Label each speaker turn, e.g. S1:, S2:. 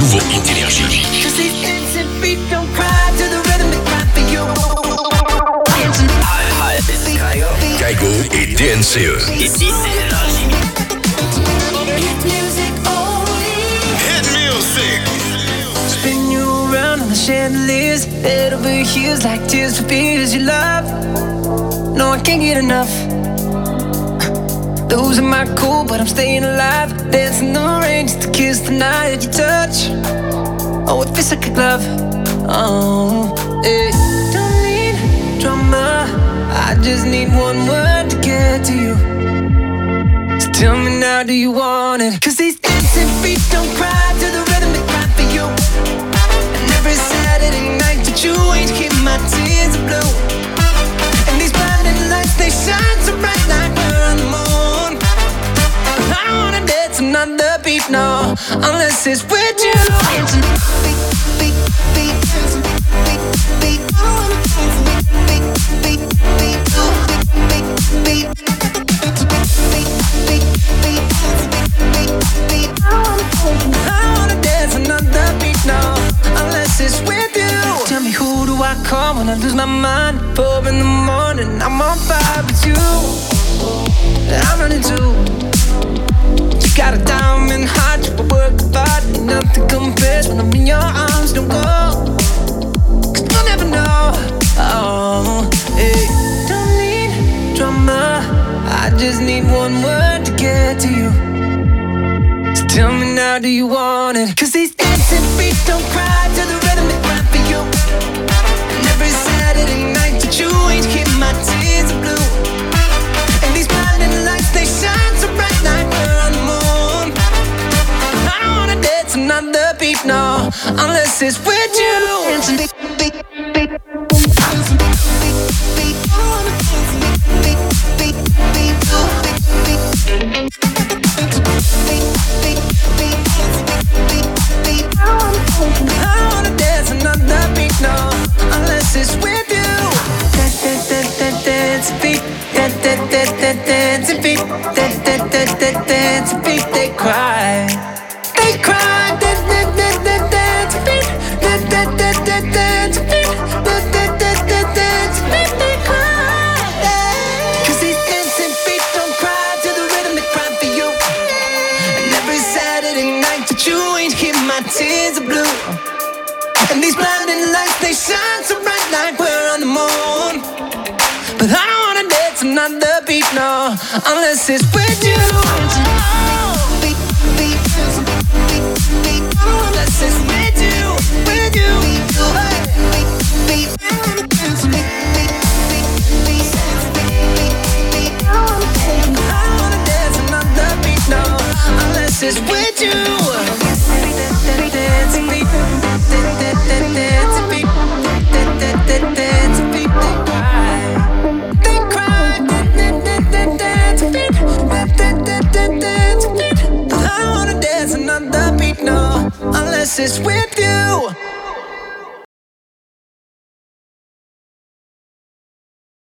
S1: nouveau hit d'énergie. Kaigo et DNCE.
S2: Ici, c'est Énergie.
S3: Hit music.
S4: Spin you around on the chandeliers, head over heels like tears for fears you love. No, I can't get enough. Losing my cool, but I'm staying alive. Dancing in the rain just to kiss the night that you touch. Oh, it feels like a glove. Oh, it don't need drama. I just need one word to get to you. So tell me now, do you want it? 'Cause these dancing feet don't cry to the rhythm they cry for you. And every Saturday night that you ain't keep my tears blue. And these blinding lights, they shine so bright like we're on the moon. I don't wanna dance another beat, no, unless it's with you. I wanna dance another beat, no, unless it's with you. Tell me, who do I call when I lose my mind? 4 in the morning, I'm on fire with you. I'm running too. You got a diamond heart, you a work of art. Nothing compares when I'm in your arms. Don't go, 'cause you'll never know. Oh, hey. Don't need drama, I just need one word to get to you. So tell me now, do you want it? 'Cause these dancing feet don't cry to the rhythm they cry for you. And every Saturday night that you ain't keep my tears blue. And these blinding lights, they shine so bright like we're on the moon. I don't wanna dance another beat, no, unless it's with you. I don't wanna dance another beat, no, unless it's with you. Dance beat, dance beat, dance beat, they cry. They cry, dance beat, dance beat, they cry. 'Cause these dancing feet don't cry to the rhythm they cry for you. And every Saturday night that you ain't keep my tears are blue. And these blinding lights, they shine so bright like we're on the moon. But I don't wanna dance another beat, no, unless it's with you. Unless it's with you, with you. I don't wanna dance another beat, no, unless it's with you. Dancing beat, dancing beat, dancing beat, they cry. They cry, dancing beat, dancing beat. I don't wanna dance another beat, no, unless it's with you.